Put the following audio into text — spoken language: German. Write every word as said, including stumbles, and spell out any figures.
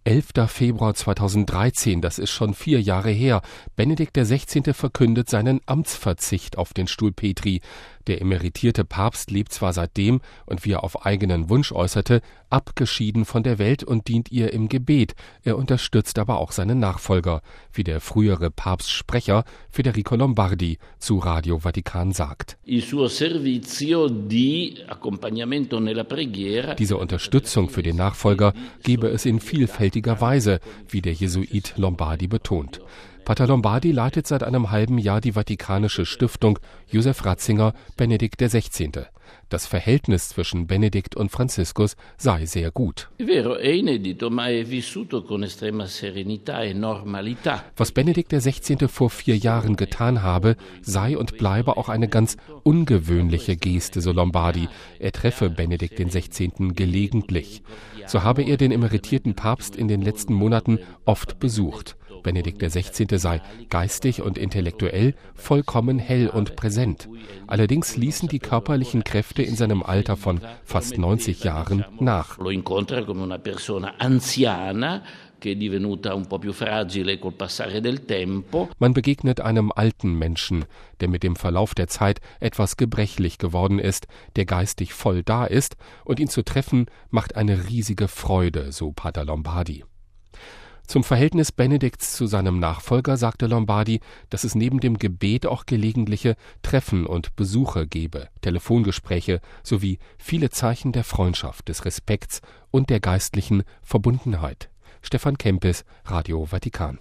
elfter Februar zweitausenddreizehn, das ist schon vier Jahre her. Benedikt der Sechzehnte verkündet seinen Amtsverzicht auf den Stuhl Petri. Der emeritierte Papst lebt zwar seitdem und wie er auf eigenen Wunsch äußerte, abgeschieden von der Welt und dient ihr im Gebet. Er unterstützt aber auch seinen Nachfolger, wie der frühere Papstsprecher Federico Lombardi zu Radio Vatikan sagt. Diese Unterstützung für den Nachfolger gebe es in vielfältiger Weise, wie der Jesuit Lombardi betont. Pater Lombardi leitet seit einem halben Jahr die Vatikanische Stiftung Josef Ratzinger Benedikt der Sechzehnte. Das Verhältnis zwischen Benedikt und Franziskus sei sehr gut. Was Benedikt der Sechzehnte vor vier Jahren getan habe, sei und bleibe auch eine ganz ungewöhnliche Geste, so Lombardi. Er treffe Benedikt den Sechzehnten gelegentlich. So habe er den emeritierten Papst in den letzten Monaten oft besucht. Benedikt der Sechzehnte sei geistig und intellektuell vollkommen hell und präsent. Allerdings ließen die körperlichen Kräfte in seinem Alter von fast neunzig Jahren nach. Man begegnet einem alten Menschen, der mit dem Verlauf der Zeit etwas gebrechlich geworden ist, der geistig voll da ist, und ihn zu treffen macht eine riesige Freude, so Pater Lombardi. Zum Verhältnis Benedikts zu seinem Nachfolger sagte Lombardi, dass es neben dem Gebet auch gelegentliche Treffen und Besuche gebe, Telefongespräche sowie viele Zeichen der Freundschaft, des Respekts und der geistlichen Verbundenheit. Stefan Kempis, Radio Vatikan.